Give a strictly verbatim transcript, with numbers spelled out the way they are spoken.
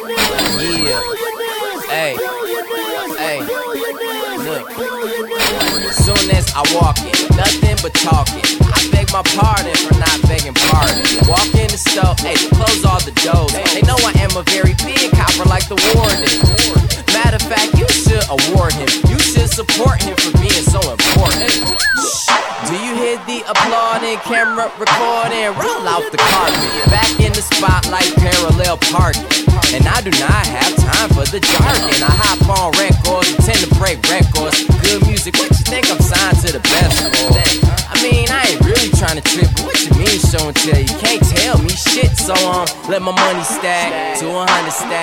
Yeah. Hey. Hey. Look. Soon as I walk in, nothing but talking. I beg my pardon for not begging pardon. Walk in the store, hey, close all the doors. They know I am a very big copper like the warden. Matter of fact, you should award him. You should support him for being so important. Do you hear the applauding, camera recording? Roll out the carpet, back in the spotlight, parallel parking. And I do not have time for the jargon. I hop on records, tend to break records. Good music, what you think I'm signed to the best for? I mean, I ain't really trying to trip, but what you mean show and tell? You can't tell me shit, so um, let my money stack to a hundred stack.